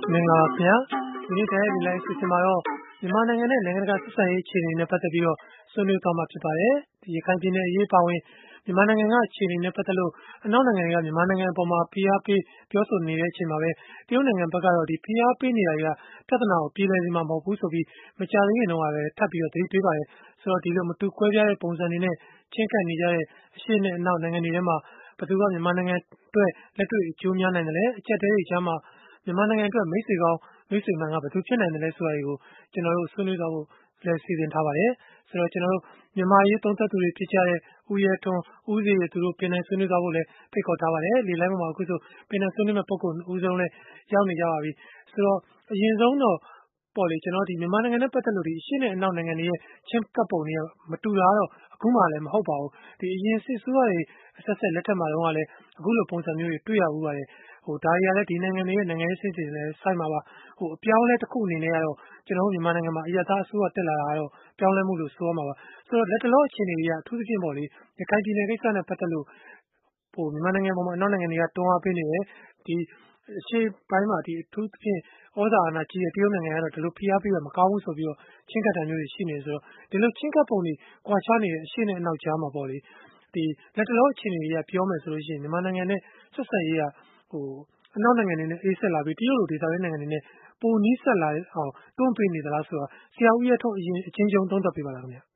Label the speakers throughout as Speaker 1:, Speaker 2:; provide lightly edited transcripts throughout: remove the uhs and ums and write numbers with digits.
Speaker 1: မင်္ဂလာပါခင်ဗျာဒီနေ့တိုင်းဒီလိုက်ဆိုချင်မှာတော့မြန်မာနိုင်ငံနဲ့နိုင်ငံတကာဆက်ဆံရေးအခြေအနေနဲ့ပတ်သက်ပြီးတော့ဆွေးနွေးသွားမှာဖြစ်ပါတယ်ဒီရခိုင်ပြည်နယ်အရေးပါဝင်မြန်မာနိုင်ငံကအခြေအနေနဲ့ပတ်သက်လို့အနောက်နိုင်ငံတွေကမြန်မာနိုင်ငံအပေါ်မှာဖိအားပေးပြောဆိုနေတဲ့အချိန်မှာပဲတရုတ်နိုင်ငံဘက်ကတော့ဒီဖိအားပေးနေတာတွေကပြဿနာကိုပြည်လည်စီမှာမဟုတ်ဘူးဆိုပြီးမကြသေးခင်တော့ကပဲထပ်ပြီးတော့သတိပေးပါတယ်ဆိုတော့ဒီလိုမတူကွဲပြားတဲ့ပုံစံတွေနဲ့ချင်းကပ်နေကြတဲ့အရှေ့နဲ့အနောက်နိုင်ငံတွေထဲမှာဘယ်သူကမြန်မာနိုင်ငံအတွက်လက်တွေ့အကျိုးများနိုင်တယ်လဲအချက်တဲတွေကြားမှာမြန်မာနိုင်ငံအတွက်မိတ်ဆွေကောင်းမိတ်ဆွေမှန်ကဘယ်သူဖြစ်နိုင်တယ်လဲဆိုတာတွေကိုကျွန်တော်တို့ဆွေးနွေးသွားဖို့လည်းစီစဉ်ထားပါတယ်ဆိုတော့ကျွန်တော်တို့မြန်မာရေးသုံးသပ်သူတွေဖြစ်ကြတဲ့ဦးရဲထွန်းဦးစီရသူတို့ပြင်နိုင်ဆွေးနွေးသွားဖို့လည်းဖိတ်ခေါ်ထားပါတယ်လေလိုင်းပေါ်မှာအခုဆိုပြင်နိုင်ဆွေးနွေးမဲ့ပုံကိုဦးဆုံးလည်းရောက်နေကြပါပြီဆိုတော့အရင်ဆုံးတော့ပေါ်လေကျွန်တော်ဒီမြန်မာနိုင်ငံနဲ့ပတ်သက်လို့ဒီအရှေ့နဲ့အနောက်နိုင်ငံတွေရဲ့ချင်းကပ်ပုံတွေကမတူတာတော့အခုမှလည်းမဟုတ်ပါဘူးဒီအရင်စစ်ဆိုးတွေအဆက်ဆက်လက်ထက်မှာတော့လည်းအခုလိုပုံစံမျိုးတွေတွေ့ရဘူးပါတယ်ဒါတွေကလည်းဒီနိုင်ငံတွေရဲ့နိုင်ငံရေးစစ်တွေလည်းဆိုင်မှာပါအပြောင်းလဲတစ်ခုအနေနဲ့ကတော့ကျွန်တော်တို့မြန်မာနိုင်ငံမှာအရသာအစိုးရတက်လာတာကတော့ပြောင်းလဲမှုလို့ဆိုရမှာပါဆိုတော့လက်တလောအခြေအနေတွေကအထူးသဖြင့်ပေါ့လေရခိုင်ပြည်နယ်ကိစ္စနဲ့ပတ်သက်လို့မြန်မာနိုင်ငံပေါ်မှာအနောက်နိုင်ငံတွေကတွန်းအားပေးနေတယ်ဒီအရှေ့ပိုင်းမှာဒီအထူးသဖြင့်ဩဇာအာဏာကြီးတဲ့တရုတ်နိုင်ငံကတော့ဒီလိုဖိအားပေးရမကောင်းဘူးဆိုပြီးတော့ချင်းကပ်တာမျိုးတွေရှိနေဆိုတော့ဒီလိုချင်းကပ်ပုံတွေကွာခြားနေတဲ့အရှေ့နဲ့အနောက်ကြားမှာပေါ့လေဒီလက်တလောအခြေအနေတွေကပြောမယ်ဆိုလို့ရှိရင်မြန်မာနိုင်ငံနဲ့ဆက်ဆံရေးကအနောက်နိုင်ငံတွေနဲ့အေးဆက်လာပြီးတရုတ်လိုဒေသတွင်းနိုင်ငံတွေနဲ့ပိုနီးစပ်လာအောင်တွန်းပေးနေသလားဆိုတာဆရာဦးရထုံးအရင်အချင်းချင်းသုံးသပ်ပေးပါလားခင်ဗျာ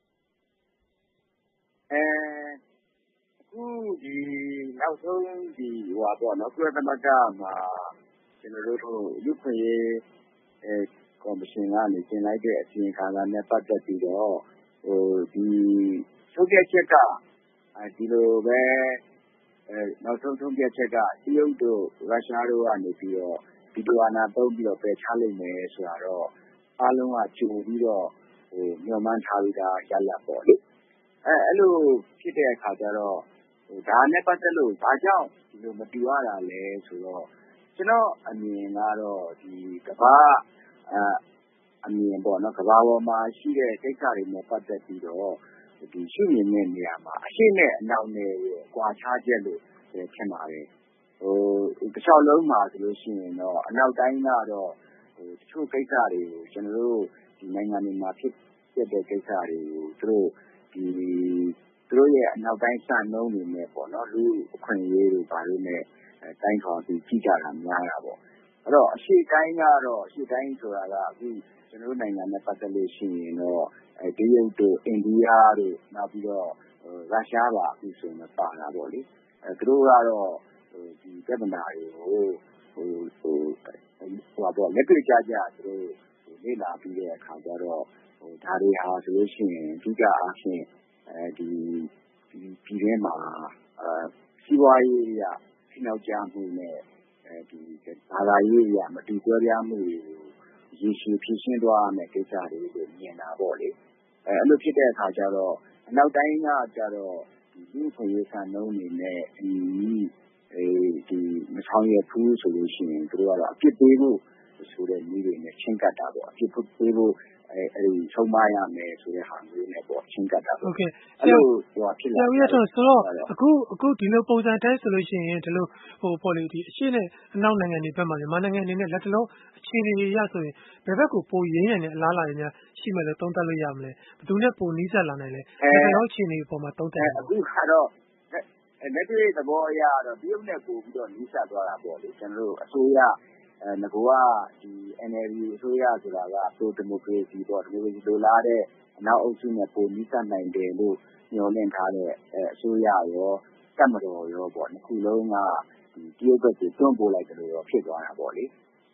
Speaker 2: အခုဒီနောက်ဆုံးဒီပေါ့နော်ကုလသမဂ္ဂမှာကျွန်တော်တို့လူ့ခွင့်ရေးကော်မရှင်ကနေတင်လိုက်တဲ့အစီရင်ခံစာနဲ့ပတ်သက်ပြီးတော့ဒီထုတ်ပြချက်ကဒီလိုပဲနောက်ဆုံးထုတ်ပြချက်ကတရုတ်တို့ရုရှားတို့ကနေပြီးတော့ဒီလိုအာဏာသုံးပြီးတော့ပယ်ချလိုက်မယ်ဆိုတာတော့အားလုံးကကြိုပြီးတော့မျှော်မှန်းထားပြီးသားရလဒ်ပေါ့လေအဲ့လိုဖြစ်တဲ့အခါကျတော့ဒါနဲ့ပတ်သက်လို့ဘာကြောင့်ဒီလိုမတူရတာလဲဆိုတော့ကျွန်တော်အမြင်ကတော့ဒီကမ္ဘာအမြင်ပေါ့နော်ကမ္ဘာပေါ်မှာရှိတဲ့ကိစ္စတွေနဲ့ပတ်သက်ပြီးတော့ဒီရှုမြင်တဲ့နေရာမှာအရှိနဲ့အနောက်နဲ့ကွာခြားချက်လို့ထင်ပါတယ်တစ်လျှောက်လုံးမှာဆိုလို့ရှိရင်တော့အနောက်တိုင်းကတော့တချို့ကိစ္စတွေကိုကျွန်တော်တို့ဒီနိုင်ငံတွေမှာဖြစ်တဲ့ကိစ္စတွေကိုသူတို့ရဲ့အနောက်တိုင်းစံနှုန်းတွေနဲ့ပေါ့နော်လူအခွင့်အရေးတွေဘာလို့နဲ့တိုင်းထွာပြီးကြည့်ကြတာများတာပေါ့အဲ့တော့အရှိတိုင်းကတော့အရှိတိုင်းဆိုတာကအခုကျွန်တော်တို့နိုင်ငံနဲ့ပတ်သက်လို့ရှိရင်တော့တရုတ်တို့အိန္ဒိယတို့နောက်ပြီးတော့ရုရှားပါအခုဆိုရင်ပါတာပေါ့လေသူတို့ကတော့ဒီပြဿနာတွေကိုလက်တွေ့ကြကြသူတို့လေ့လာပြီးတဲ့အခါကျတော့ဒါတွေဟာဆိုလို့ရှိရင်အဓိကအားဖြင့်ဒီပြည်ထဲမှာစီးပွားရေးအရဖိနှောက်ကြမှုနဲ့ဒီဘာသာရေးအရမတူကွဲပြားမှုတွေကိုရေရှည်ဖြည့်ရှင်းသွားရမယ့်ကိစ္စတွေကိုမြင်တာပေါ့လေအဲ့လိုဖြစ်တဲ့အခါကျတော့အနောက်တိုင်းကကျတော့ဒီလူ့ခွင့်ရေးစံနှုန်းတွေနဲ့ဒီမဆောင်ရွက်ဘူးဆိုလို့ရှိရင်သူတို့ကတော့အပြစ်ပေးဖို့ဆိုတဲ့နည်းတွေနဲ့ချင်းကပ်တာပေါ့အပြစ်ပေးဖို့အဲ့ဒီဆုံးမရမယ်ဆိုတဲ့ဟာမျိုးနဲ့ပေါ့ချင်းကပ်တာပေါ့
Speaker 1: ဟုတ်ကဲ့အဲ့လိုဖြစ်လာတယ်ဆိုတော့အခုဒီလိုပုံစံတိုင်းဆိုလို့ရှိရင်ဒီလိုပေါ့လေဒီအရှေ့နဲ့အနောက်နိုင်ငံတွေဘက်မှာမြန်မာနိုင်ငံအနေနဲ့လက်တလုံးအခြေအနေတွေရဆိုရင်ဘယ်ဘက်ကိုပိုရင်းနိုင်တဲ့အလားအလာတွေများရှိမယ်လို့သုံးသပ်လို့ရမလဲဘယ်သူနဲ့ပိုနီးစပ်လာနိုင်လဲလက်တလုံးအခြေအနေပေါ်မှာသုံးသပ်
Speaker 2: အခုကတော့လက်တွေ့သဘောအရတော့တရုတ်နဲ့ပို့ပြီးတော့နီးစပ်သွားတာပေါ့လေကျွန်တော်တို့အစိုးရငကောကဒီ NLD အစိုးရဆိုတာကဒီမိုကရေစီပေါ့ဒီမိုကရေစီလိုလားတဲ့အနောက်အုပ်စုနဲ့ပိုနီးစပ်နိုင်တယ်လို့ညွှန်လင့်ထားတဲ့အစိုးရရောတပ်မတော်ရောပေါ့နှစ်ခုလုံးကဒီတရုတ်ဘက်ကိုတွန်းပို့လိုက်တယ်လို့တော့ဖြစ်သွားတာပေါ့လေ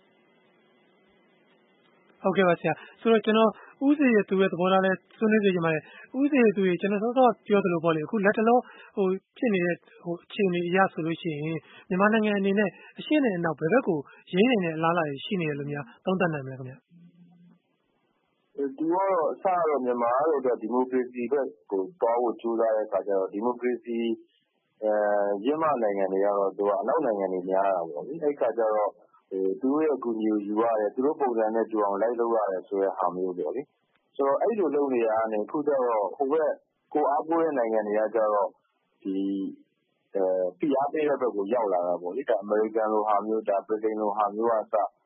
Speaker 1: ဟုတ်ကဲ့ပါဆရာဆိုတော့ကျွန်တော်ဦးစီရသူရဲ့သဘောထားလဲဆွေးနွေးစေချင်ပါတယ်ဦးစီရသူရေကျွန်တော်စောစောပြောသလိုပေါ့လေအခုလက်တလုံးဖြစ်နေတဲ့အခြေအနေအရဆိုလို့ရှိရင်မြန်မာနိုင်ငံအနေနဲ့အရှင်းနဲ့အနောက်ဘယ်ဘက်ကိုရင်းနေတဲ့အလားအလာရှိနေတယ်လို့များသုံးသပ်နိုင်မလဲခင်ဗျ
Speaker 3: သူကတော့အစတော့မြန်မာကတော့ဒီမိုကရေစီဘက်ကိုတောင်းဖို့ကြိုးစားတဲ့အခါကျတော့ဒီမိုကရေစီရင်းမနိုင်ငံတွေကတော့သူကအနောက်နိုင်ငံတွေများတာပေါ့လေအဲ့ခါကျတော့သူတို့ရဲ့အကူအညီကိုယူရတယ်သူတို့ပုံစံနဲ့ကြိုအောင်လိုက်လုပ်ရတယ်ဆိုတဲ့ဟာမျိုးပေါ့လေဆိုတော့အဲ့လိုလုပ်နေရတဲ့ခုကျတော့ဟိုဘက်ကိုအားကိုးတဲ့နိုင်ငံတွေကကျတော့ဒီဖိအားပေးတဲ့ဘက်ကိုရောက်လာတာပေါ့လေဒါအမေရိကန်လိုဟာမျိုးဒါဗြိတိန်လိုဟာမျိုးကအစ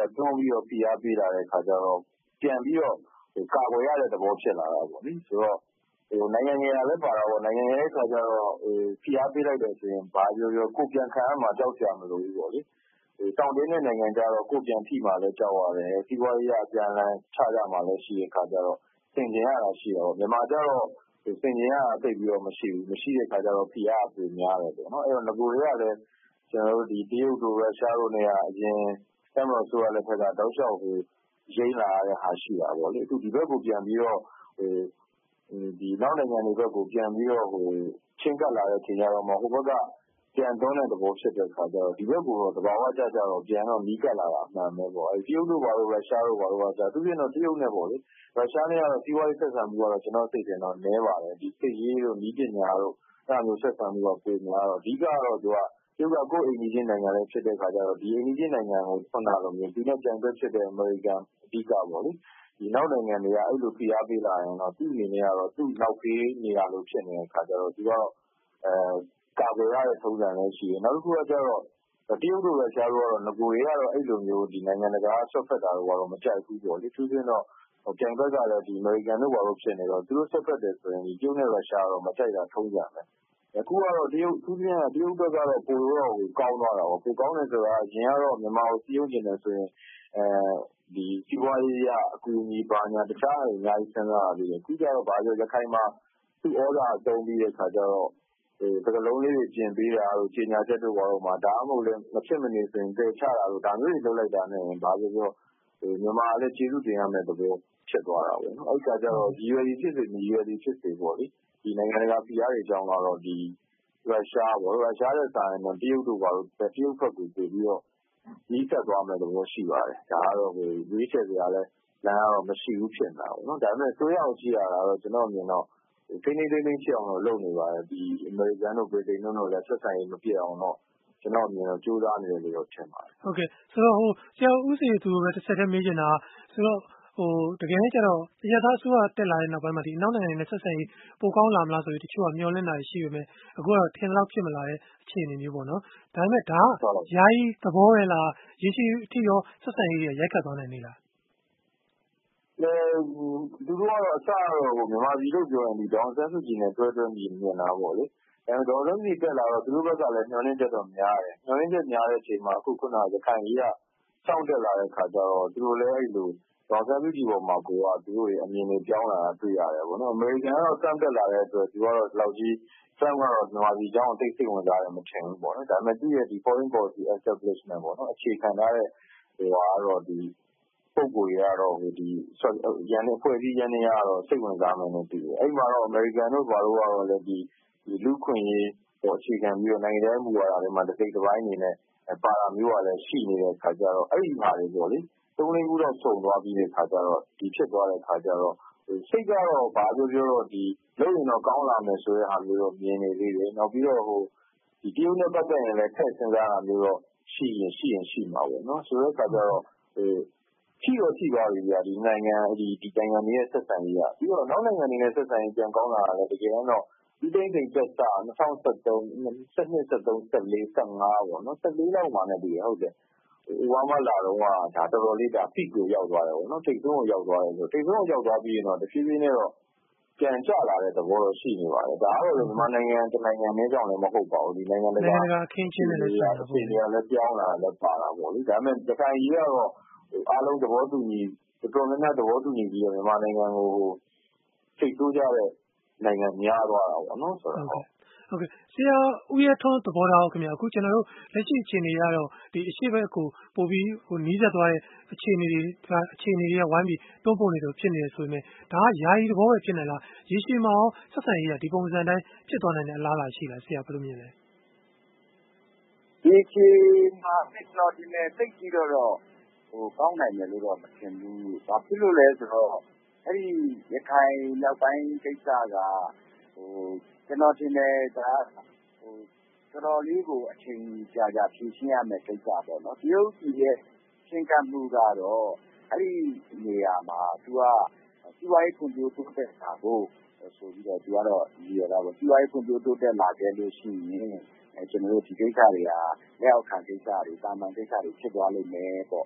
Speaker 3: တွန်းပြီးတော့ဖိအားပေးလာတဲ့အခါကျတော့ပြန်ပြီးတော့ကာကွယ်ရတဲ့သဘောဖြစ်လာတာပေါ့လေဆိုတော့နိုင်ငံငယ်လည်းပါတာပေါ့နိုင်ငံငယ်ရဲ့အခါကျတော့ဖိအားပေးလိုက်တယ်ဆိုရင်ဘာပြောပြောကိုပြန်ခံရမှာကြောက်ကြမလို့ဘူးပေါ့လေတောင်တင်းတဲ့နိုင်ငံကြတော့ကိုပြန်ထိမှလည်းကြောက်ရတယ်စီးပွားရေးအပြန်လန်းချကြမှာလည်းရှိတဲ့အခါကျတော့သင်ကျင်ရတာရှိတော့မြန်မာကျတော့သင်ကျင်ရတာသိပြီးတော့မရှိတဲ့အခါကျတော့ဖိအားအပူများတယ်ပေါ့နော်အဲ့တော့ငကိုတွေကလည်းကျွန်တော်တို့ဒီတရုတ်တို့ရုရှားတို့နဲ့ကအရင်တမန်ဆိုရတဲ့ဖက်ကတောက်လျှောက်ရိမ့်လာရတဲ့ဟာရှိတာပေါ့လေအခုဒီဘက်ကိုပြန်ပြီးတော့ဒီနောက်နိုင်ငံတွေဘက်ကိုပြန်ပြီးတော့ချင်းကပ်လာတဲ့အချိန်ကျတော့မှဟိုဘက်ကပြန်သွန်းတဲ့သဘောဖြစ်တဲ့အခါကျတော့ဒီဘက်ကတော့တဘာဝကြတော့ပြန်တော့နီးကပ်လာတာအမှန်ပဲပေါ့အဲတရုတ်တို့ဘာလို့ရုရှားတို့ဘာလို့ကသူပြင်တော့တရုတ်နဲ့ပေါ့လေရုရှားနဲ့ကတော့စီးပွားရေးဆက်ဆံမှုကတော့ကျွန်တော်သိတယ်တော့နည်းပါတယ်ဒီစစ်ရေးတို့နီးပညာတို့အဲ့လိုဆက်ဆံမှုကပိုများတော့အဓိကတော့သူကကျုပ်ကကိုယ်အိမ်ကြီးနိုင်ငံလေးဖြစ်တဲ့အခါကျတော့ဒီအိမ်ကြီးနိုင်ငံကိုဆွမ်းတာလို့မျိုးဒီနဲ့ကြံတွက်ဖြစ်တဲ့အမေရိကန်အဓိကပေါ့လေဒီနောက်နိုင်ငံတွေကအဲ့လိုဖိအားပေးလာရင်တော့သူ့အနေနဲ့ကတော့သူ့နောက်ဖေးနေရလို့ဖြစ်နေတဲ့အခါကျတော့သူကတော့ကာကွယ်ရတဲ့ထုံးစံလည်းရှိတယ်နောက်တစ်ခုကကျတော့တရုတ်တို့ရုရှားတို့ကတော့ငကိုတွေကတော့အဲ့လိုမျိုးဒီနိုင်ငံတကာဆွတ်ဖက်တာတော့ဘာလို့မကြိုက်ဘူးပေါ့လေသူစင်းတော့ကြံဘက်ကလည်းဒီအမေရိကန်တို့ဘာလို့ဖြစ်နေတော့သူတို့ဆွတ်ဖက်တယ်ဆိုရင်ဒီတရုတ်နဲ့ရုရှားတော့မကြိုက်တာထုံးစံပဲအခုကတော့တရုတ်သူပြင်တရုတ်ဘက်ကတော့ပိုတော့ကောင်းသွားတာပေါ့ပိုကောင်းတယ်ဆိုတာအရင်ကတော့မြန်မာကိုစီးရုံးကျင်တယ်ဆိုရင်ဒီစီးပွားရေးအကူအညီပါညာတခြားအများကြီးစဉ်းစားရသေးတယ်အခုကျတော့ဘာလို့ရခိုင်မှာသူ့ဩဇာအသုံးပြီးတဲ့ခါကျတော့စကလုံးလေးတွေပြင်ပေးတာတို့ကြီးညာချက်တို့ဘာလို့မှဒါမှမဟုတ်လည်းမဖြစ်မနေဆိုရင်တေချတာတို့ဒါမျိုးတွေလုပ်လိုက်တာနဲ့ဘာပြောမြန်မာလည်းကျေးဇူးတင်ရမယ့်သဘောဖြစ်သွားတာပေါ့နော်အဲ့ခါကျတော့ရည်ရွယ်ဖြစ်စေမရည်ရွယ်ဖြစ်စေပေါ့လေဒီနိုင်ငံတကာဖိအားတွေအကြောင်းကတော့ဒီရုရှားပေါ့ရုရှားရဲ့စာရင်တော့တရုတ်တို့ဘာလို့တရုတ်ဘက်ကိုပို့ပြီးတော့နီးစပ်သွားမယ်သဘောရှိပါတယ်ဒါကတော့ရွေးချယ်စရာလည်းလမ်းကတော့မရှိဘူးဖြစ်နေတာပေါ့နော်ဒါပေမဲ့ဆိုရအောင်ကြည့်ရတာတော့ကျွန်တော်မြင်တော့ထိန်းထိန်းဖြစ်အောင်တော့လုပ်နေပါတယ်ဒီအမေရိကန်တို့ဗြိတိန်တို့လည်းဆက်ဆံရေးမပြည့်အောင်တော့ကျွန်တော်မြင်တော့ကြိုးစားနေတယ်လို့တော့ထင်ပါတယ်
Speaker 1: ဟုတ်ကဲ့ဆိုတော့ဆရာဦးစီသူပဲတစ်ဆက်တည်းမေးချင်တာဆိုတော့တကယ်လည်းကျတော့ရထားအစိုးရတက်လာတဲ့နောက်ပိုင်းမှာဒီအနောက်နိုင်ငံတွေနဲ့ဆက်ဆံရေးပိုကောင်းလာမလားဆိုပြီးတချို့ကမျှော်လင့်တာရှိပေမဲ့အခုကတော့ထင်လောက်ဖြစ်မလာတဲ့အခြေအနေမျိုးပေါ့နော်ဒါပေမဲ့ဒါယာယီသဘောပဲလားရေရှည်အထိရောဆက်ဆံရေးတွေရိုက်ခတ်သွားနိုင်နေလား
Speaker 3: သူတို့ကတော့အစတော့မြန်မာပြည်လို့ပြောရင်ဒီဒေါန်ဆန်းစုကြည်နဲ့တွဲမြင်နေတာပေါ့လေဒေါန်ဆန်းစုကြည်တက်လာတော့သူတို့ဘက်ကလည်းမျှော်လင့်ချက်တော့များတယ်မျှော်လင့်ချက်များတဲ့အချိန်မှာအခုခုနရခိုင်ကြီးကစောင့်တက်လာတဲ့ခါကျတော့သူတို့လည်းအဲ့လိုဒေါန်ဆန်းစုကြည်ပေါ်မှာကိုကသူတို့ရဲ့အမြင်တွေပြောင်းလာတာတွေ့ရတယ်ပေါ့နော်အမေရိကန်ကတော့စမ်းတက်လာတဲ့အတွက်သူကတော့ဒီလောက်ကြီးစမ်းကတော့မြန်မာပြည်အကြောင်းအသိစိတ်ဝင်စားတယ်မထင်ဘူးပေါ့နော်ဒါပေမဲ့သူ့ရဲ့ဒီ foreign policy establishment ပေါ့နော်အခြေခံထားတဲ့ကတော့ဒီပုံကိုရတော့ဒီရန်အဖွဲ့အစည်းရန်နေရတော့စိတ်ဝင်စားမယ်လို့ပြောတယ်အဲ့မှာတော့အမေရိကန်တို့ဘာလို့ကတော့လည်းဒီလူခွင့်ရေးပေါ်အခြေခံပြီးတော့နိုင်ငံရေးမူဝါဒတွေမှာတစ်စိတ်တစ်ပိုင်းနေနဲ့ပါတာမျိုးကလည်းရှိနေတဲ့ခါကျတော့အဲ့ဒီမှာတွေပေါ့လေသုံးလေးခုတော့စုံသွားပြီးတဲ့ခါကျတော့ဒီဖြစ်သွားတဲ့ခါကျတော့စိတ်ကတော့ဘာပြောတော့ဒီလုပ်ရင်တော့ကောင်းလာမယ်ဆိုတဲ့ဟာမျိုးတော့မြင်နေသေးတယ်နောက်ပြီးတော့ဒီတရုတ်နဲ့ပတ်သက်ရင်လည်းထည့်စဉ်းစားတာမျိုးတော့ရှိမှာပေါ့နော်ဆိုတဲ့ခါကျတော့ရှိသွားပြီဗျာဒီနိုင်ငံတွေရဲ့ဆက်ဆံရေးကပြီးတော့နောက်နိုင်ငံတွေနဲ့ဆက်ဆံရေးပြန်ကောင်းလာတာလည်းတကယ်တော့ဒီတိတ်တိတ်သက်သာ2013 12 13 14 15ပေါ့နော်14လောက်မှနဲ့တည်ဟုတ်တယ်အိုဘားမားလာတော့ဒါတော်တော်လေးဒါ peak ကိုရောက်သွားတယ်ပေါ့နော်ထိပ်ဆုံးကိုရောက်သွားတယ်ဆိုထိပ်ဆုံးကိုရောက်သွားပြီးရင်တော့တဖြည်းဖြည်းနဲ့တော့ပြန်ကျလာတဲ့သဘောတော့ရှိနေပါတယ်ဒါကတော့မြန်မာနိုင်ငံတနိုင်ငံနဲ့ကြောင့်လည်းမဟုတ်ပါဘူးဒီနိုင်ငံတကာ
Speaker 1: အခင်းချင်းတွေလည်းရှိတာ
Speaker 3: ပေါ့ဒီနေရာလည်းပြောင်းလာလည်းပါတာပေါ့လေဒါပေမဲ့တခိုင်ကြီးကတော့အားလုံးသဘောတူညီတော်တော်များများသဘောတူညီပြီးတော့မြန်မာနိုင်ငံကိုစိတ်ဆိုးကြတဲ့နိုင်ငံများသွားတာပေါ့နော်ဆိုတော့
Speaker 1: ဟုတ်ကဲ့ဆရာဦးရထွန်းသဘောထားခင်ဗျာအခုကျွန်တော်တို့လက်ရှိအခြေအနေကတော့ဒီအရှိဘက်ကိုပို့ပြီးနီးစပ်သွားတဲ့အခြေအနေတွေကဝိုင်းပြီးတွန်းပို့နေတော့ဖြစ်နေတယ်ဆိုပေမဲ့ဒါကယာယီသဘောပဲဖြစ်နေလားရေရှည်မှာရောဆက်ဆံရေးကဒီပုံစံတိုင်းဖြစ်သွားနိုင်တဲ့အလားအလာရှိလားဆရာဘယ်လိုမြင်လဲ
Speaker 2: ရေရှည်မှာကျွန်တော်ဒီနေ့သိကြည့်တော့ကောင်းနိုင်တယ်လို့တော့မထင်ဘူး။ဘာဖြစ်လို့လဲဆိုတော့အဲ့ဒီရခိုင်မြောက်ပိုင်းကိစ္စကကျွန်တော်ထင်တယ်ဒါတော်တော်လေးကိုအချိန်ကြာဖြေရှင်းရမယ့်ကိစ္စပေါ့နော်။တရုတ်ပြည်ရဲ့ရှင်းကပ်မှုကတော့အဲ့ဒီနေရာမှာသူကစီးပွားရေးဖွံ့ဖြိုးတိုးတက်တာကိုဆိုပြီးတော့သူကတော့ရည်ရတာပေါ့စီးပွားရေးဖွံ့ဖြိုးတိုးတက်လာခဲ့လို့ရှိရင်ကျွန်တော်တို့ဒီကိစ္စတွေကလက်အောက်ခံကိစ္စတွေတာမန်ကိစ္စတွေဖြစ်သွားလိမ့်မယ်ပေါ့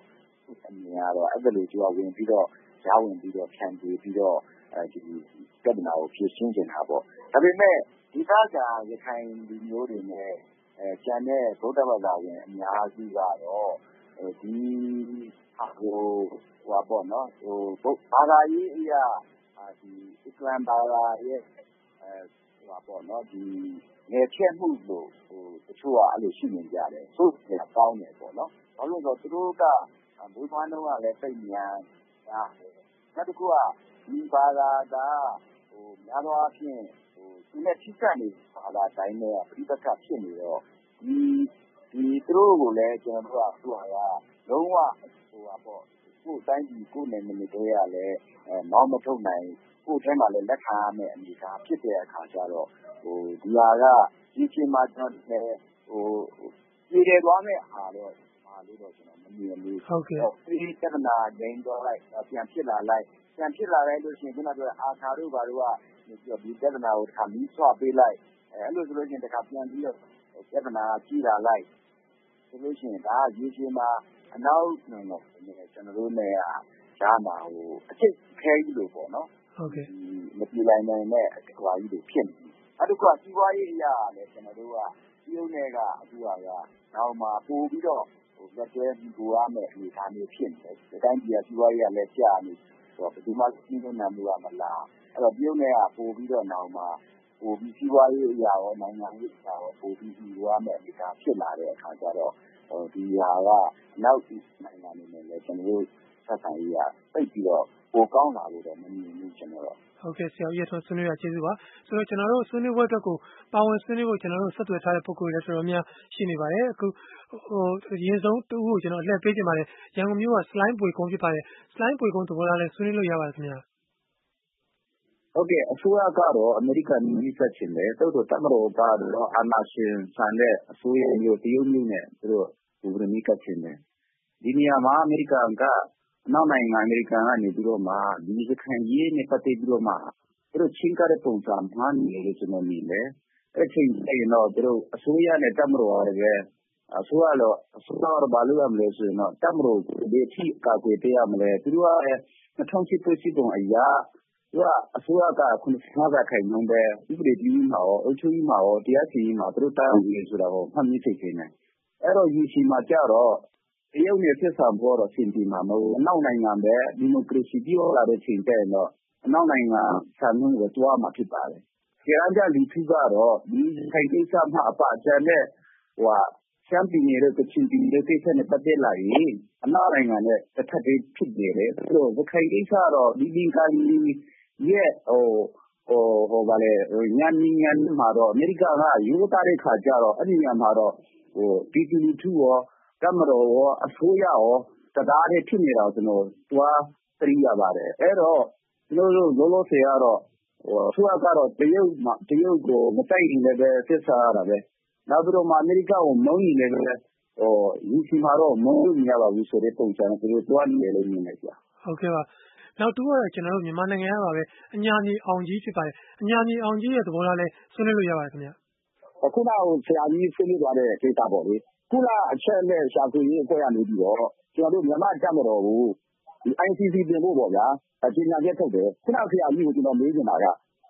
Speaker 2: အမြင်ကတော့အဲ့ဒါလိုသူကဝင်ပြီးတော့ကြားဝင်ပြီးတော့ဖြန့်ပြီးတော့ဒီပြဿနာကိုဖြေရှင်းနေတာပေါ့ဒါပေမဲ့ဒီကရခိုင်လူမျိုးတွေနဲ့ကျန်တဲ့ဗုဒ္ဓဘာသာဝင်အများစုကတော့ဒီဟာပေါ့နော်ဘာသာရေးအရာဒီအစ္စလာမ်ဘာသာရဲ့ပေါ့နော်ဒီနယ်ဖြတ်မှုလို့တချို့ကအဲ့လိုရှိနေကြတယ်ဆိုတော့ကောင်းတယ်ပေါ့နော်ဘာလို့လဲဆိုတော့သူတို့ကဘုရားတော်ကလည်းသိမြန်နောက်တစ်ခုကဒီဘာသာကများသောအားဖြင့်သူနဲ့ထိစပ်နေဘာသာတိုင်းနဲ့ပြိပက္ခဖြစ်နေတော့ဒီသူတို့ကိုလည်းကျွန်တော်တို့ကလုံးဝပေါ့ကိုယ်တိုင်းပြည်ကိုယ်နယ်မြေတွေရလည်းမောင်းမထုတ်နိုင်ကိုယ်ထဲမှာလည်းလက်ခံရမယ့်အနေအထားဖြစ်တဲ့အခါကျတော့ဒီဟာကဒီချိန်မှာကျွန်တော်လည်းပြည်တယ်သွားမယ့်အားတော့လို့တော့ကျွန်တော်မမြင်ဘူး
Speaker 1: ဟုတ်ကဲ့
Speaker 2: ဒီတက္ကနာဂိမ်းတော့လိုက်ပြန်ဖြစ်လာလိုက်လို့ရှိရင်ခုနကအာခါတို့ဘာတို့ကဒီတက္ကနာကိုတစ်ခါမီးဆွပေးလိုက်အဲ့လိုဆိုလို့ရှိရင်တစ်ခါပြန်ပြီးတော့တက္ကနာကြီးလာလိုက်ဆိုလို့ရှိရင်ဒါရေရှည်မှာအနောက်နိုင်ငံကျွန်တော်တို့နဲ့ဂျာမှာအကျိတ်ခဲကြီးလို့ပေါ့နော်
Speaker 1: ဟုတ်ကဲ့
Speaker 2: မပြေနိုင်တဲ့ဟွာကြီးတွေဖြစ်နေအဲ့ဒါကစီးပွားရေးအရာလည်းကျွန်တော်တို့ကပြုံးတွေကအခုကနောက်မှာပို့ပြီးတော့လက်ကျဲပူရမယ်အနေအထားမျိုးဖြစ်နေတယ်ဒီတိုင်းပြည်စီးပွားရေးကလည်းကြာနေဆိုတော့ဘယ်သူမှစီးနေတာမျိုးကမလားအဲ့တော့ပြုံးတွေကပို့ပြီးတော့နောက်မှာပို့ပြီးစီးပွားရေးအရာရောနိုင်ငံရေးအရာရောပို့ပြီးပူရမယ်အနေအထားဖြစ်လာတဲ့အခါကျတော့ဒီဟာကနောက်နိုင်ငံတွေနဲ့လည်းကျွန်တော်တို့ဆက်ဆံရေးကပိတ်ပြီးတော့ပိုကောင်းလာလို့တော့မမြင်ဘူးကျွန်တော်တို့
Speaker 1: ဟုတ်ကဲ့ဆရာဦးရထွန်းဆွေးနွေးရကျေးဇူးပါဆိုတော့ကျွန်တော်တို့ဆွေးနွေးပွဲအတွက်ကိုပါဝင်ဆွေးနွေးဖို့ကျွန်တော်တို့ဆက်သွယ်ထားတဲ့ပုဂ္ဂိုလ်တွေလည်းတော်တော်များရှိနေပါတယ်အခုရင်ဆုံးတူကိုကျွန်တော်လှည့်ပေးချင်ပါတယ်ရန်ကုန်မြို့ကစလိုင်းပွေကုန်းဖြစ်ပါတယ်စလိုင်းပွေကုန်းသဘောထားလဲဆွေးနွေးလို့ရပါတယ်ခင်ဗျာ
Speaker 3: ဟုတ်ကဲ့အစိုးရကတော့အမေရိကန်ပြည်ဆက်ချင်တယ်တိုးတိုးတမတော်ကတော့အာနာရှင်ဆန်တဲ့အစိုးရမျိုးတရုတ်မျိုးနဲ့သူတို့ဘူရမီကချင်တယ်ဒီနေရာမှာအမေရိကန်ကအနောက်နိုင်ငံအမေရိကန်ကနေပြီးတော့မှဒီစခန်းကြီးနဲ့ပတ်သက်ပြီးတော့မှသူတို့ချင်းကားတဲ့ပုံစံမှန်းနေလို့ကျွန်တော်မြင်တယ်အဲ့ချိန်ကျရင်တော့သူတို့အစိုးရနဲ့တမတော်ရတယ်အစိုးရတော့ဘာလို့ရမလဲဆိုရင်တော့တမတော်ဒီအထိကာကွယ်ပေးရမလဲသူတို့က2008ဖွဲ့စည်းပုံအရာသူကအစိုးရက95%ခိုင်နှုန်းပဲဥပဒေပြုမှာရောအုပ်ချုပ်ရေးမှာရောတရားစီရင်မှာသူတို့တာဝန်ယူဆိုတာကိုမှတ်မိသိနေတယ်အဲ့တော့ယူစီမှာကြတော့တရုတ်နဲ့ဆက်ဆံဖို့တော့ရှင်းပြမှာမဟုတ်အနောက်နိုင်ငံပဲဒီမိုကရေစီပြောလာတဲ့ချိန်ကျရင်တော့အနောက်နိုင်ငံဆန်နှုန်းကိုတွားမှာဖြစ်ပါတယ်ကျန်တဲ့လူထုကတော့ဒီခိုင်ကိစ္စမှာအပါကျန်တဲ့ရှမ်းပြည်နယ်ကချင်ပြည်နယ်ကိစ္စနဲ့ပတ်သက်လာရင်အနောက်နိုင်ငံနဲ့တစ်ထပ်တည်းဖြစ်နေတယ်ဆိုတော့ခိုင်ကိစ္စတော့ဒီကလေးရဲ့ဘာလဲညမှာတော့အမေရိကန်ကရိုးသားတဲ့ခါကျတော့အဲ့ဒီညမှာတော့ပြည်သူလူထုရောကမတော်ရောအစိုးရရောတရားတွေဖြစ်နေတာကျွန်တော်တွားသိရပါတယ်အဲ့တော့ကျွန်တော်တို့လောလောဆယ်ကတော့အစိုးရကတော့တရုတ်ကိုမတိုက်ရင်လည်းဆက်ဆံရတာပဲနောက်ပြီးတော့အမေရိကန်ကိုမုန်းရင်လည်းယူစီမှာတော့မုန်းလို့မရပါဘူးဆိုတဲ့ပုံစံနဲ့သူတို့တွားနေတယ်လို့မြင်နေကြ
Speaker 1: ဟုတ်ကဲ့ပါနောက်တူကတော့ကျွန်တော်တို့မြန်မာနိုင်ငံကပါပဲအညာမြေအောင်ကြီးဖြစ်ပါတယ်အညာမြေအောင်ကြီးရဲ့သဘောထားလဲဆွေးနွေးလို့ရပါတယ်ခင်ဗျ
Speaker 3: အခုနကဆရာကြီးဆွေးနွေးသွားတဲ့ဒေတာပေါ့လေခုနအချက်နဲ့ရှာဖွေရေးအဖွဲ့ကနေပြီးတော့ကျွန်တော်တို့မြန်မာတပ်မတော်ကိုဒီ ICC ပြင်ဖို့ပေါ့ဗျာကြေညာချက်ထုတ်တယ်ခုနဆရာကြီးကိုကျွန်တော်မေးနေတာက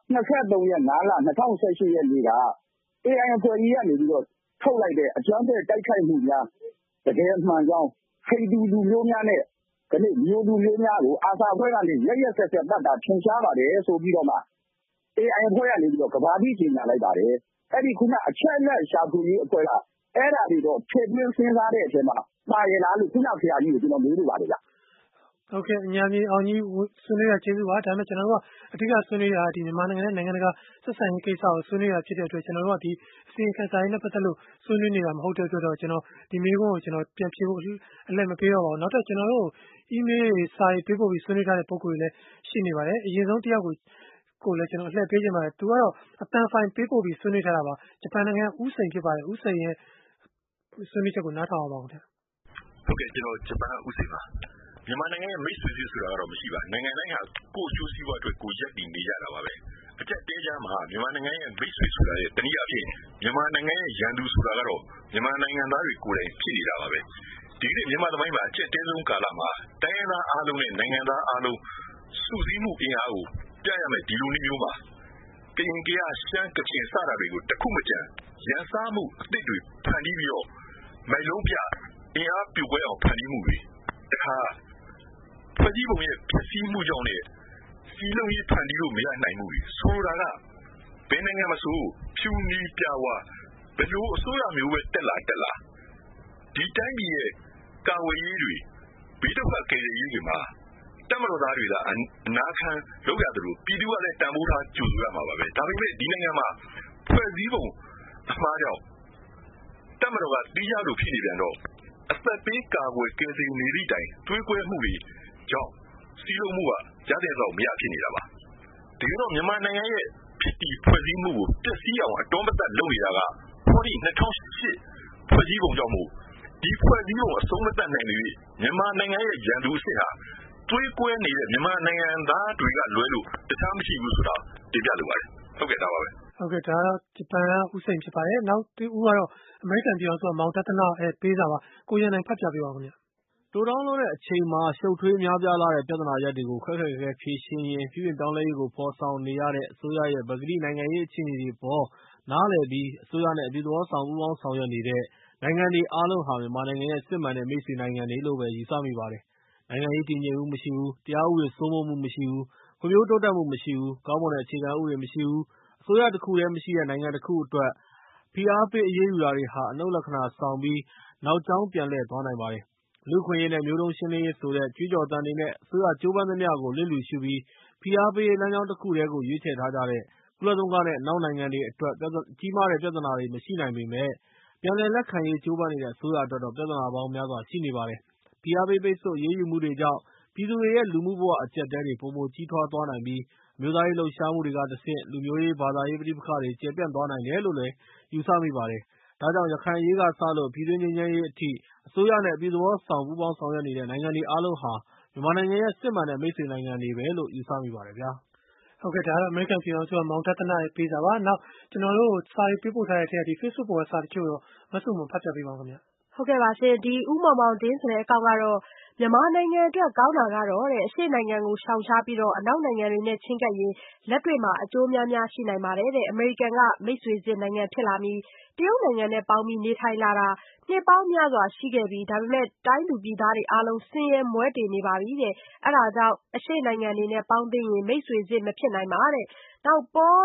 Speaker 3: 23ရက်5လ2018ရက်နေ့က AI အဖွဲ့ကြီးကနေပြီးတော့ထုတ်လိုက်တဲ့အကြမ်းဖက်တိုက်ခိုက်မှုများတကယ်မှန်ကြောင်းဟိန္ဒူလူမျိုးများနဲ့ဒီနေ့မျိုးလူမျိုးများကိုအာသာအဖွဲ့ကနေရက်ဆက်တတ်တာထင်ရှားပါတယ်ဆိုပြီးတော့မှ AI အဖွဲ့ကနေပြီးတော့ကဘာတိကြေညာလိုက်ပါတယ်အဲ့ဒီခုနအချက်နဲ့ရှာဖွေရေးအဖွဲ့ကအဲ့ဒါတွေတော့ဖြစ်ပြင်းစဉ်းစားတဲ့အချိန်မှာပါရလားလို့ခုနဆရာကြီးကိုကျွန်တော်မေးလို့ပါတယ်ဗျ
Speaker 1: ဟုတ်ကဲ့အညာမြေအောင်ကြီးဆွေးနွေးရကျေးဇူးပါဒါပေမဲ့ကျွန်တော်တို့ကအဓိကဆွေးနွေးတာဒီမြန်မာနိုင်ငံနဲ့နိုင်ငံတကာဆက်ဆံရေးကိစ္စကိုဆွေးနွေးရဖြစ်တဲ့အတွက်ကျွန်တော်တို့ကဒီအစီအခံစာရင်းနဲ့ပတ်သက်လို့ဆွေးနွေးနေတာမဟုတ်တဲ့အတွက်တော့ကျွန်တော်ဒီမေးခွန်းကိုကျွန်တော်ပြန်ဖြေဖို့အလက်မပေးတော့ပါဘူးနောက်တော့ကျွန်တော်တို့ email စာရေးပေးပို့ပြီးဆွေးနွေးထားတဲ့ပုံကိုယ်တွေလည်းရှိနေပါတယ်အရင်ဆုံးတစ်ယောက်ကိုလည်းကျွန်တော်အလှည့်ပေးချင်ပါတယ်သူကတော့အတန်ဖိုင်ပေးပို့ပြီးဆွေးနွေးထားတာပါဂျပန်နိုင်ငံဦးစိန်ဖြစ်ပါတယ်ဦးစိန်ရဲ့ဆွေးနွေးချက်ကိုနားထောင်အောင်ပါဦး
Speaker 4: ဟုတ်ကဲ့ကျွန်တော်ဂျပန်ဦးစိန်ပါမြန်မာနိုင်ငံရဲ့မိတ်ဆွေဆိုတာကတော့မရှိပါနိုင်ငံတိုင်းဟာကိုယ်ကျိုးစီးပွားအတွက်ကိုရက်တည်နေကြတာပါပဲအကြက်တဲကြမှာမြန်မာနိုင်ငံရဲ့မိတ်ဆွေဆိုတာရဲ့တနည်းအားဖြင့်မြန်မာနိုင်ငံရဲ့ရန်သူဆိုတာကတော့မြန်မာနိုင်ငံသားတွေကိုယ်တိုင်ဖြစ်နေတာပါပဲဒီနေ့မြန်မာသမိုင်းမှာအကျက်တဲဆုံးကာလမှာတိုင်းရင်းသားအားလုံးနဲ့နိုင်ငံသားအားလုံးစုစည်းမှုအင်အားကိုပြရမယ်ဒီလိုနည်းမျိုးမှာကရင်ကရရှမ်းကချင်စတာတွေကိုတခုမကြံရန်စားမှုအသစ်တွေဖန်တီးပြီးတော့မိုင်လုံးပြအင်အားပြိုကွဲအောင်ဖန်တီးမှုတွေတခါဖွဲ့စည်းပုံရဲ့ဖြစ်စည်းမှုကြောင့်နဲ့စီလုံးရေးဖန်တီးလို့မရနိုင်မှုတွေဆိုလိုတာကဘယ်နိုင်ငံမှာဆိုဖြူနီးပြဝဘယ်လိုအစိုးရမျိုးပဲတက်လာဒီတိုင်းပြည်ရဲ့ကာဝေးရေးတွေဘေးဒုက္ခကယ်ဆယ်ရေးတွေမှာတပ်မတော်သားတွေကအနာခံလုပ်ရတယ်လို့ပြည်သူကလည်းတန်ဖိုးထားကြိုဆိုရမှာပါပဲဒါပေမဲ့ဒီနိုင်ငံမှာဖွဲ့စည်းပုံအမှားကြောင့်တပ်မတော်ကတီးခြားလို့ဖြစ်နေပြန်တော့အသက်ပေးကာကွယ်ကယ်ဆယ်နေသည့်တိုင်တွေးကွဲမှုတွေကြောင့်စီးလုံးမှုကရတဲ့တော့မရဖြစ်နေတာပါတကယ်တော့မြန်မာနိုင်ငံရဲ့ဖြစ်တည်ဖွဲ့စည်းမှုကိုပျက်စီးအောင်အတော်မသက်လုပ်နေတာကဟောဒီ2008ဖွဲ့စည်းပုံကြောင့်မို့ဒီဖွဲ့စည်းပုံအဆုံးမသတ်နိုင်လို့မြန်မာနိုင်ငံရဲ့ရန်သူအစ်ဟာတွေးကွဲနေတဲ့မြန်မာနိုင်ငံသားတွေကလွဲလို့တခြားမရှိဘူးဆိုတာတင်ပြလိုပါတယ်ဟုတ်ကဲ့ဒါပါပဲ
Speaker 1: ဟုတ်ကဲ့ဒါကတော့ဂျပန်ကဥစိန်ဖြစ်ပါတယ်နောက်တူဦးကတော့အမေရိကန်ပြည်အောင်စုမောင်တသနာပေးစာပါကိုရန်နိုင်ဖတ်ပြပေးပါဦးခင်ဗျ
Speaker 5: တိုးတောင်းလို့တဲ့အချိန်မှာရှုပ်ထွေးများပြားလာတဲ့ပြဿနာရပ်တွေကိုခက်ခက်ခဲခဲဖြေရှင်းရင်းပြုပြင်ပြောင်းလဲရေးကိုဖော်ဆောင်နေရတဲ့အစိုးရရဲ့ပကတိနိုင်ငံရေးအခြေအနေတွေပေါ်နားလည်ပြီးအစိုးရနဲ့အပြုသဘောဆောင်ပူးပေါင်းဆောင်ရွက်နေတဲ့နိုင်ငံတွေအားလုံးဟာမြန်မာနိုင်ငံရဲ့စစ်မှန်တဲ့မိတ်ဆွေနိုင်ငံတွေလို့ပဲယူဆမိပါတယ်။နိုင်ငံရေးတည်ငြိမ်မှုမရှိဘူး၊တရားဥပဒေစိုးမိုးမှုမရှိဘူး၊ဖွံ့ဖြိုးတိုးတက်မှုမရှိဘူး၊ကောင်းမွန်တဲ့အခြေခံဥပဒေမရှိဘူး။အစိုးရတစ်ခုတည်းမရှိတဲ့နိုင်ငံတစ်ခုအတွက်ဖိအားပေးအရေးယူတာတွေဟာအနုတ်လက္ခဏာဆောင်ပြီးနောက်ကြောင်းပြန်လှည့်သွားနိုင်ပါတယ်။လူ့အခွင့်အရေးနဲ့မျိုးတုန်းရှင်းလင်းရေးဆိုတဲ့ကြွေးကြော်သံတွေနဲ့အစိုးရကြိုးပမ်းသမျှကိုလျစ်လျူရှုပြီးဖိအားပေးရေးလမ်းကြောင်းတစ်ခုတည်းကိုရွေးချယ်ထားကြတဲ့ကုလသမဂ္ဂနဲ့အနောက်နိုင်ငံတွေအတွက်ကြီးမားတဲ့ပြဿနာတွေမရှိနိုင်ပေမဲ့ပြန်လည်လက်ခံရေးကြိုးပမ်းနေတဲ့အစိုးရအတွက်တော့ပြဿနာပေါင်းများစွာရှိနေပါတယ်။ဖိအားပေးပိတ်ဆို့အရေးယူမှုတွေကြောင့်ပြည်သူတွေရဲ့လူမှုဘဝအကျပ်အတည်းတွေပိုမိုကြီးထွားသွားနိုင်ပြီးအမျိုးသားရေးလှုပ်ရှားမှုတွေကတဆင့်လူမျိုးရေးဘာသာရေးပဋိပက္ခတွေကျယ်ပြန့်သွားနိုင်တယ်လို့လည်းယူဆမိပါတယ်။ဒါကြောင့်ရခိုင်အရေးကစလို့ပြည်တွင်းငြိမ်းချမ်းရေးအထိအစိုးရနဲ့အပြုသဘောဆောင်ပူးပေါင်းဆောင်ရွက်နေတဲ့နိုင်ငံတွေအားလုံးဟာမြန်မာနိုင်ငံရဲ့စစ်မှန်တဲ့မိတ်ဆွေနိုင်ငံတွေပဲလို့ယူဆမိပါတယ်ဗျာ
Speaker 1: ။ဟုတ်ကဲ့ဒါကတော့အမေရိကန်ပြည်အောင်စုမောင်တသနာရဲ့ပေးစာပါနောက်ကျွန်တော်တို့စာရေးပေးပို့ထားတဲ့ဒီ Facebook ပေါ်ကစာတချို့တော့မဆုမဖတ်ပြပေးပါဦးခင်ဗျာ
Speaker 6: ဟုတ်ကဲ့ပါရှင်ဒီဥမောင်မောင်တင်းဆိုတဲ့အကောင့်ကတော့မြန်မာနိုင်ငံအတွက်ကောင်းတာကတော့တဲ့အရှေ့နိုင်ငံကိုရှောင်ရှားပြီးတော့အနောက်နိုင်ငံတွေနဲ့ချင်းကပ်ရင်လက်တွေ့မှာအကျိုးများများရှိနိုင်ပါတယ်တဲ့အမေရိကန်ကမိတ်ဆွေစစ်နိုင်ငံဖြစ်လာပြီးတရုတ်နိုင်ငံနဲ့ပေါင်းပြီးနေထိုင်လာတာနှစ်ပေါင်းများစွာရှိခဲ့ပြီးဒါပေမဲ့တိုင်းသူပြည်သားတွေအားလုံးဆင်းရဲမွဲတေနေပါပြီတဲ့အဲဒါကြောင့်အရှေ့နိုင်ငံတွေနဲ့ပေါင်းသိရင်မိတ်ဆွေစစ်မဖြစ်နိုင်ပါတဲ့နောက်ပေါ်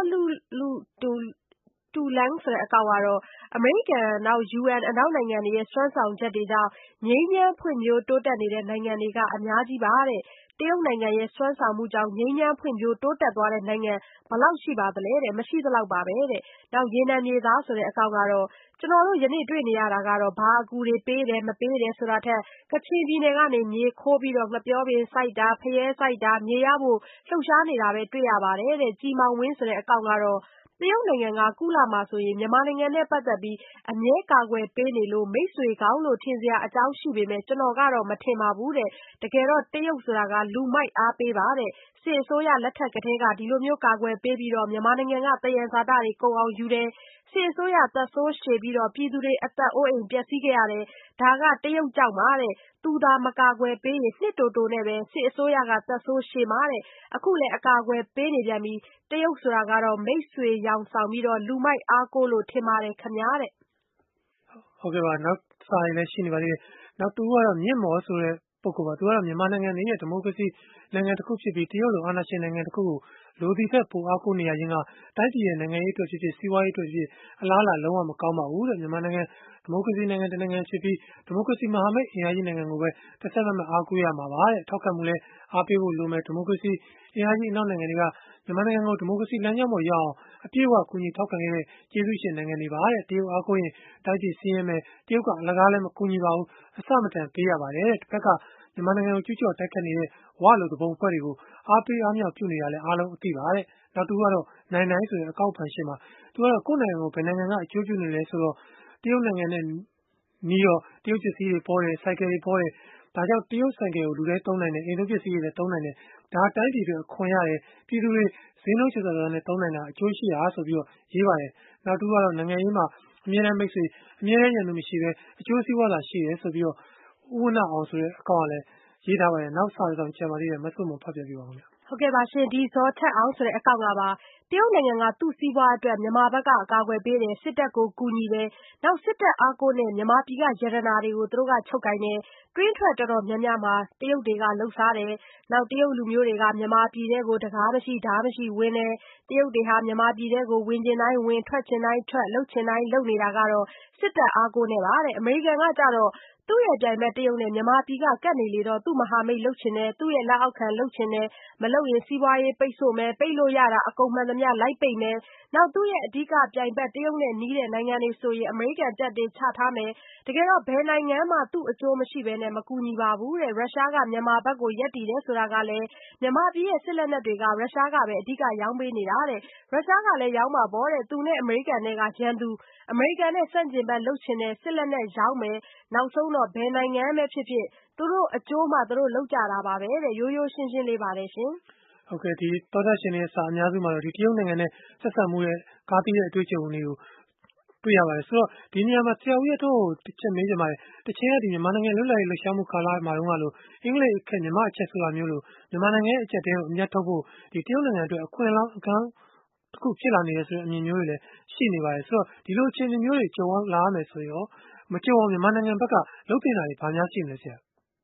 Speaker 6: တူလန်းဆိုတဲ့အကောင့်ကတော့အမေရိကန်နောက် UN အနောက်နိုင်ငံတွေရဲ့စွမ်းဆောင်ချက်တွေကြောင့်ငြိမ်းချမ်းဖွံ့ဖြိုးတိုးတက်နေတဲ့နိုင်ငံတွေကအများကြီးပါတဲ့တရုတ်နိုင်ငံရဲ့စွမ်းဆောင်မှုကြောင့်ငြိမ်းချမ်းဖွံ့ဖြိုးတိုးတက်သွားတဲ့နိုင်ငံဘယ်လောက်ရှိပါသလဲတဲ့မရှိသလောက်ပါပဲတဲ့နောက်ရေနံမြေသားဆိုတဲ့အကောင့်ကတော့ကျွန်တော်တို့ယနေ့တွေ့နေရတာကတော့ဘာအကူတွေပေးတယ်မပေးတယ်ဆိုတာထက်ကချင်ပြည်နယ်ကနေမြေခိုးပြီးတော့ငပြောပင်စိုက်တာဖျဲစိုက်တာမြေရဖို့လှုပ်ရှားနေတာပဲတွေ့ရပါတယ်တဲ့ကြီးမောင်ဝင်းဆိုတဲ့အကောင့်ကတော့တရုတ်နိုင်ငံကကုလမှာဆိုရင်မြန်မာနိုင်ငံနဲ့ပတ်သက်ပြီးအမြဲကာကွယ်ပေးနေလို့မိတ်ဆွေကောင်းလို့ထင်စရာအကြောင်းရှိပေမဲ့ကျွန်တော်ကတော့မထင်ပါဘူးတဲ့တကယ်တော့တရုတ်ဆိုတာကလူမိုက်အားပေးပါတဲ့စစ်အစိုးရလက်ထက်ကတည်းကဒီလိုမျိုးကာကွယ်ပေးပြီးတော့မြန်မာနိုင်ငံကတယံဇာတတွေကုန်အောင်ယူတယ်စစ်အစိုးရသက်ဆိုးရှည်ပြီးတော့ပြည်သူတွေအသက်အိုးအိမ်ပျက်စီးခဲ့ရတယ်ဒါကတရုတ်ကြောင့်ပါတဲ့သူသာမကာကွယ်ပေးရင်နှစ်တိုတိုနဲ့ပဲစစ်အစိုးရကသက်ဆိုးရှည်ပါတဲ့အခုလည်းအကာအကွယ်ပေးနေပြန်ပြီးတရုတ်ဆိုတာကတော့မိတ်ဆွေရောင်ဆောင်ပြီးတော့လူမိုက်အားကိုးလို့ထင်ပါတယ်ခင်ဗျာတဲ့
Speaker 1: ဟုတ်ကဲ့ပါနောက်စာရင်းလည်းရှိနေပါသေးတယ်နောက်သူကတော့မြင့်မော်ဆိုတဲ့ပုဂ္ဂိုလ်ပါသူကတော့မြန်မာနိုင်ငံရဲ့ဒီမိုကရေစီနိုင်ငံတစ်ခုဖြစ်ပြီးတရုတ်လိုအာဏာရှင်နိုင်ငံတစ်ခုကိုလိုသည့်ဘက်ပိုအားကိုးနေရခြင်းကတိုင်းပြည်ရဲ့နိုင်ငံရေးအတွက်ဖြစ်ဖြစ်စီးပွားရေးအတွက်ဖြစ်အလားအလာလုံးဝမကောင်းပါဘူးတဲ့မြန်မာနိုင်ငံဒီမိုကရေစီနိုင်ငံတစ်နိုင်ငံဖြစ်ပြီးဒီမိုကရေစီမဟာမိတ်အင်အားကြီးနိုင်ငံကိုပဲတစ်ဆက်မအားကိုးရမှာပါတဲ့ထောက်ခံမှုလဲအားပေးဖို့လိုမယ်ဒီမိုကရေစီအင်အားကြီးအနောက်နိုင်ငံတွေကမြန်မာနိုင်ငံကိုဒီမိုကရေစီလမ်းကြောင်းပေါ်ရောက်အောင်အပြည့်အဝကူညီထောက်ခံခဲ့တဲ့ကျေးဇူးရှင်နိုင်ငံတွေပါတဲ့တရုတ်အားကိုးရင်တိုင်းပြည်စီးရဲမယ်တရုတ်ကအလကားလည်းမကူညီပါဘူးအစမတန်ပေးရပါတယ်တဲ့တစ်ဖက်ကမြန်မာနိုင်ငံကိုကျူးကျော်တိုက်ခတ်နေတဲ့ဝလိုတဘုံအဖွဲ့တွေကိုအားပေးအားမြောက်ပြုနေတာလဲအားလုံးအသိပါတဲ့နောက်သူကတော့နိုင်နိုင်ဆိုတဲ့အကောက်ဖန်ရှင်းမှာသူကတော့ကိုယ့်နိုင်ငံကိုဘယ်နိုင်ငံကအကျိုးပြုနေလဲဆိုတော့တရုတ်နိုင်ငံနဲ့နီးတော့တရုတ်ပစ္စည်းတွေပေါ်တယ်စိုက်ကယ်တွေပေါ်တယ်ဒါကြောင့်တရုတ်ဆိုင်ကယ်ကိုလူတိုင်းသုံးနိုင်တယ်အိမ်သုံးပစ္စည်းတွေလည်းသုံးနိုင်တယ်ဒါတိုင်းပြည်တွေအခွန်ရတယ်ပြည်သူတွေဈေးနှုန်းချစနဲ့သုံးနိုင်တာအကျိုးရှိတာဆိုပြီးတော့ရေးပါတယ်နောက်သူကတော့နိုင်ငံရေးမှာအမြဲတမ်းမိတ်ဆွေအမြဲတမ်းရန်သူမရှိပဲအကျိုးစီးပွားသာရှိတယ်ဆိုပြီးတော့ဦးဝဏ္ဏအောင်ဆိုတဲ့အကောင့်ကလည်းရေးထားပါတယ်နောက်စာဆောင်ကျန်ပါသေးတယ်မဆုမဖတ်ပြပြပါဦးခင်ဗျ
Speaker 6: ဟုတ်ကဲ့ပါရှင်ဒီဇော်ထက်အောင်ဆိုတဲ့အကောင့်ကပါတရုတ်နိုင်ငံကသူ့စီးပွားအတွက်မြန်မာဘက်ကအကာအကွယ်ပေးတယ်စစ်တပ်ကိုကူညီတယ်နောက်စစ်တပ်အားကိုးနဲ့မြန်မာပြည်ကရတနာတွေကိုသူတို့ကချုပ်ကိုင်တယ်တွင်းထွက်တော်တော်များများမှာတရုတ်တွေကလှုပ်ရှားတယ်နောက်တရုတ်လူမျိုးတွေကမြန်မာပြည်ထဲကိုတကားမရှိဓာမရှိဝင်တယ်တရုတ်တွေဟာမြန်မာပြည်ထဲကိုဝင်ကျင်တိုင်းဝင်ထွက်ကျင်တိုင်းထွက်လှုပ်ကျင်တိုင်းလှုပ်နေတာကတော့စစ်တပ်အားကိုးနဲ့ပါတဲ့အမေရိကန်ကကြတော့သူ့ရဲ့ပြိုင်ဘက်တရုတ်နဲ့မြန်မာပြည်ကကပ်နေလေတော့သူ့မဟာမိတ်လှုပ်ချင်တယ်သူ့ရဲ့လက်အောက်ခံလှုပ်ချင်တယ်မလှုပ်ရင်စီးပွားရေးပိတ်ဆို့မယ်ပိတ်လို့ရတာအကုန်မှန်သမျှလိုက်ပိတ်မယ်နောက်သူ့ရဲ့အဓိကပြိုင်ဘက်တရုတ်နဲ့နီးတဲ့နိုင်ငံတွေဆိုရင်အမေရိကန်တပ်တွေချထားမယ်တကယ်တော့ဘယ်နိုင်ငံမှသူ့အကျိုးမရှိဘဲနဲ့မကူညီပါဘူးတဲ့ရုရှားကမြန်မာဘက်ကိုရက်တည်တယ်ဆိုတာကလည်းမြန်မာပြည်ရဲ့စစ်လက်နက်တွေကရုရှားကပဲအဓိကရောင်းပေးနေတာတဲ့ရုရှားကလည်းရောင်းမှာပေါ့တဲ့သူနဲ့အမေရိကန်နဲ့ကရန်သူအမေရိကန်နဲ့ဆန့်ကျင်ဘက်လှုပ်ချင်တဲ့စစ်လက်နက်ရောင်းမယ်နောက်ဆုံးတော့ဘယ်နိုင်ငံပဲဖြစ်ဖြစ်သူတို့အကျိုးမှသူတို့လုပ်ကြတာပါပဲတဲ့ရိုးရိုးရှင်းရှင်းလေးပါတယ်ရှင်
Speaker 1: ဟုတ်ကဲ့ဒီသောတာရှင်ရဲ့စာအများစုမှာတော့ဒီတရုတ်နိုင်ငံနဲ့ဆက်ဆံမှုရဲ့ကားသီးတဲ့အတွေ့အကြုံတွေကိုတွေ့ရပါတယ်ဆိုတော့ဒီနေရာမှာဆရာဦးရတို့တစ်ချက်မေးချင်ပါတယ်တချင်ကဒီမြန်မာနိုင်ငံလွတ်လပ်ရေးလှုပ်ရှားမှုကာလမှာတုန်းကလို့အင်္ဂလိပ်အခက်မြန်မာအချက်ဆိုတာမျိုးလို့မြန်မာနိုင်ငံရဲ့အချက်တဲကိုအမျက်ထုတ်ဖို့ဒီတရုတ်နိုင်ငံအတွက်အခွင့်အလမ်းအကန့်တစ်ခုဖြစ်လာနေတယ်ဆိုတဲ့အမြင်မျိုးတွေလည်းရှိနေပါတယ်ဆိုတော့ဒီလိုအခြေအနေမျိုးတွေကြုံလာရမယ်ဆိုရင်ရောမကြုံအောင်မြန်မာနိုင်ငံဘက်ကလုပ်တင်တာတွေဘာများရှိမလဲဆရာ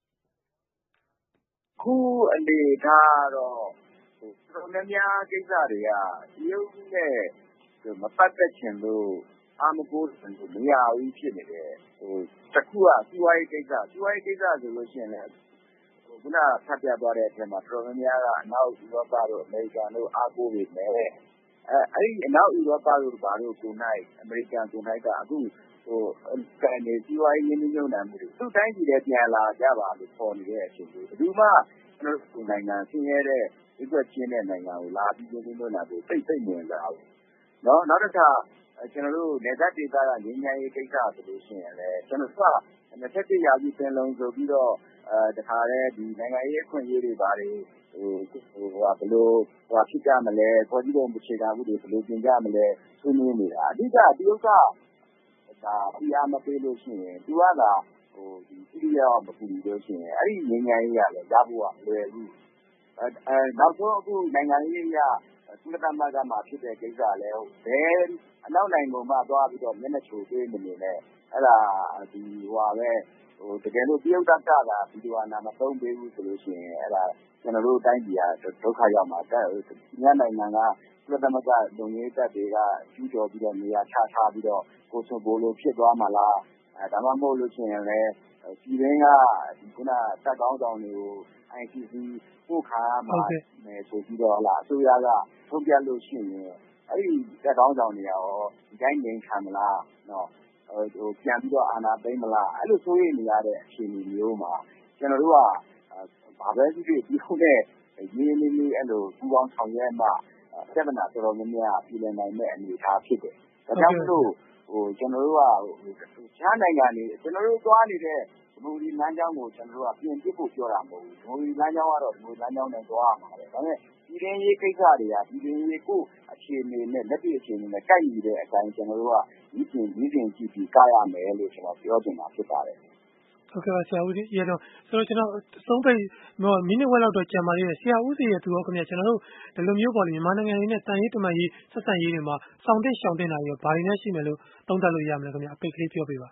Speaker 2: ခုအနေထားတော့တော်တော်များများကိစ္စတွေကတရုတ်နဲ့မပတ်သက်ချင်လို့အာမကိုးတယ်လို့မရဘူးဖြစ်နေတယ်တခုကစီးပွားရေးကိစ္စဆိုလို့ရှိရင်လည်းခုနဖတ်ပြသွားတဲ့အထက်မှာတော်တော်များများကအနောက်ဥရောပတို့အမေရိကန်တို့အားကိုးနေတယ်အဲ့ဒီအနောက်ဥရောပတို့ဘာလို့ကိုနိုင်အမေရိကန်ကိုနိုင်ကအခုကန်နေစီးပွားရေးရင်းနှီးမြှုပ်နှံမှုတွေသူ့တိုင်းပြည်ထဲပြန်လာကြပါလို့ခေါ်နေတဲ့အချိန်တွေဘယ်သူမှကျွန်တော်တို့နိုင်ငံဆင်းရဲတဲ့ဒီကွက်ချင်းတဲ့နိုင်ငံကိုလာပြီးရင်းနှီးမြှုပ်နှံဖို့သိမဝင်လာဘူးနော်နောက်တစ်ခါကျွန်တော်တို့နေသက်ဒေသကငြိမ်းချမ်းရေးကိစ္စဆိုလို့ရှိရင်လည်းကျွန်တော်တို့က21ရာစုပင်လုံဆိုပြီးတော့တခါတည်းဒီနိုင်ငံရေးအခွင့်အရေးတွေပါတယ်ဘယ်လိုဖြစ်ကြမလဲပေါ်ကြီးပုံအခြေခံမှုတွေဘယ်လိုပြင်ကြမလဲဆွေးနွေးနေတာအဓိကတရုတ်ကဒါPRမပေးလို့ရှိရင်သူကဒါဒီရောက်မကူလို့ရှိရင်အဲ့ဒီငြိမ်းချမ်းရေးရလည်းရဖို့ကလွယ်ဘူးနောက်ဆုံးအခုနိုင်ငံရေးရကုလသမဂ္ဂမှာဖြစ်တဲ့ကိစ္စလည်းဘယ်အနောက်နိုင်ငံမှာသွားပြီးတော့မျက်နှာချိုပေးနေနေနဲ့အဲ့ဒါဒီတကယ်လို့တရုတ်တပ်ကလာဗီဒီယိုနာမသုံးပေးဘူးဆိုလို့ရှိရင်အဲ့ဒါကျွန်တော်တို့တိုင်းပြည်ကဒုက္ခရောက်မှာညနိုင်ငံကကုလသမဂ္ဂလုံခြုံရေးတပ်တွေကကျူးကျော်ပြီးတော့နေရာချထားပြီးတော့ကိုဆိုဘိုလိုဖြစ်သွားမှာလားဒါမှမဟုတ်လို့ရှိရင်လည်းပြည်တွင်းကဒီခုနတပ်ကောင်းဆောင်တွေကို ICC ပို့ခါမှာမယ်ဆိုပြီးတော့အစိုးရကထုတ်ပြလို့ရှိရင်အဲ့ဒီတပ်ကောင်းဆောင်တွေရောဒီတိုင်းငြိမ်ခံမလားနော်ပြန်ပြီးတော့အာဏာသိမ်းမလားအဲ့လိုဆိုရင်နေရတဲ့အခြေအနေမျိုးမှာကျွန်တော်တို့ကဘာပဲဖြစ်ဖြစ်ဒီခုနဲ့ရင်းနှီးနှီးအဲ့လိုပူပေါင်းဆောင်ရွက်မှပြဿနာတော်တော်များများပြည်လည်နိုင်တဲ့အနေအထားဖြစ်တယ်ဒါကြောင့်မလို့ကျွန်တော်တို့ကခြားနိုင်ငံတွေကျွန်တော်တို့သွားနေတဲ့ဒီလိုဒီလမ်းကြောင်းကိုကျွန်တော်တို့ကပြင်ပစ်ဖို့ပြောတာမဟုတ်ဘူးဒီလိုလမ်းကြောင်းကတော့ဒီလိုလမ်းကြောင်းနဲ့သွားရမှာပဲဒါပေမဲ့ပြည်တွင်းရေးကိစ္စတွေကပြည်တွင်းရေးကိုအခြေအနေနဲ့လက်တွေ့အခြေအနေနဲ့ကိုက်ညီတဲ့အတိုင်းကျွန်တော်တို့ကဒီပြင်ကြည့်ပြီးကားရမယ်လို့ကျွန်တော်ပြောချင်တာဖြစ်ပါတယ်
Speaker 1: ဟုတ်ကဲ့ပါဆရာဦးရတော့ဆိုတော့ကျွန်တော်အဆုံးပိတ်မိနစ်ဝက်လောက်တော့ကြာပါသေးတယ်ဆရာဦးစီရဲ့သူရောခင်ဗျကျွန်တော်တို့ဒီလိုမျိုးပေါ့လေမြန်မာနိုင်ငံရေးနဲ့တန်ရေးတမန်ရေးဆက်ဆံရေးတွေမှာစောင့်တင်ရှောင်တင်တာရောဘာတွေနဲ့ရှိမယ်လို့သုံးသပ်လို့ရမလဲခင်ဗျအပိတ်ကလေးပြောပြပါ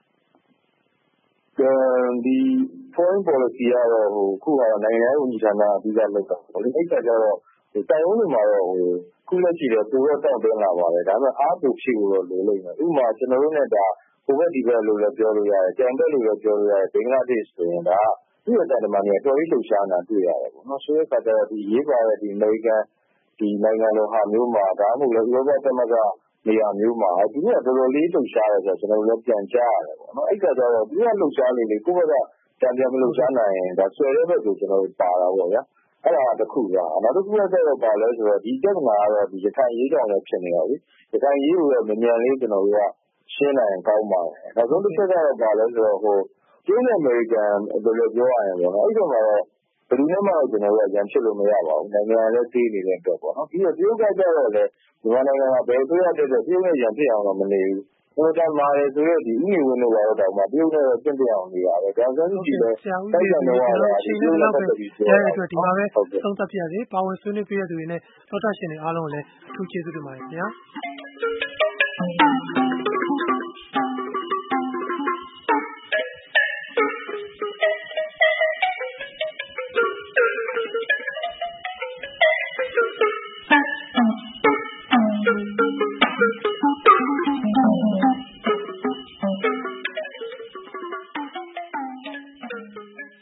Speaker 3: ဒီ foreign policy ကတော့ခုကနိုင်ငံရေးဝန်ကြီးဌာနအပြီးကလုပ်တာပေါ့လေအဲ့ဒါကြတော့တိုင်ဝမ်တွေမှာတော့ခုလက်ရှိတော့သူတော့တောက်တင်လာပါတယ်ဒါပေမဲ့အားကိုဖြစ်လို့လိုလိမ့်မယ်ဥပမာကျွန်တော်တို့နဲ့ဒါဟိုဘက်ဒီဘက်လို့လည်းပြောလို့ရတယ်ကြံဘက်လို့လည်းပြောလို့ရတယ်ဘင်္ဂလားဒေ့ရှ်ဆိုရင်ဒါသူ့ရဲ့တိုင်တမန်တွေတော်ရေးလှုပ်ရှားနေတာတွေ့ရတယ်ပေါ့နော်ဆိုတဲ့အခါကျတော့ဒီရေးပါတဲ့ဒီအမေရိကန်ဒီနိုင်ငံတော်ဟာမျိုးမှာဒါမှမဟုတ်လည်းဥရောပသမဂ္ဂနေရာမျိုးမှာသူကတော်တော်လေးလှုပ်ရှားတယ်ဆိုတော့ကျွန်တော်တို့လည်းပြန်ကြားရတယ်ပေါ့နော်အဲ့ကကြတော့သူကလှုပ်ရှားနေလေကိုယ့်ဘက်ကပြန်မလှုပ်ရှားနိုင်ရင်ဒါဆွဲတဲ့ဘက်ကိုကျွန်တော်တို့ပါတာပေါ့ဗျာအဲ့ဒါတစ်ခုကနောက်တစ်ခုကတော့ပါလဲဆိုတော့ဒီပြဿနာကတော့ဒီရခိုင်ရေးကြောင့်လည်းဖြစ်နေရောလေရခိုင်ရေးကိုလည်းမြန်လေးကျွန်တော်တို့ကရှင်းနိုင်ကောင်းပါတယ်နောက်ဆုံးတစ်ချက်ကတော့ပါလဲဆိုတော့ကျင်းတဲ့အမေရိကန်ဘယ်လိုပြောရရင်ပေါ့နော်အဲ့ဒီမှာတော့ဘယ်သူမှတော့ကျွန်တော်တို့ကရန်ဖြစ်လို့မရပါဘူးနိုင်ငံလည်းသေးနေတဲ့အတွက်ပေါ့နော်ပြီးတော့တရုတ်ကကြတော့လည်းမြန်မာနိုင်ငံကဘယ်ဆိုရတဲ့တရုတ်နဲ့ရန်ဖြစ်အောင်တော့မနေဘူးမာတယ်ဆိုတော့ဒီဥယျာဉ်ဝင်းတို့ကတော့မှတရုတ်နဲ့တင့်အောင်နေရတယ်။ဒါဆိုရင်ဒီလေ
Speaker 1: ဆရာဦးကျေးဇူးတင်ပါတယ်။အချိန်နဲ့တော့ရတဲ့အတွက်ဒီမှာပဲသုံးသပ်ပြရစေ။ပါဝင်ဆွေးနွေးပေးတဲ့သူတွေနဲ့သောတာရှင်တွေအားလုံးကိုလည်းအထူးကျေးဇူးတင်ပါတယ်ခင်ဗျာ။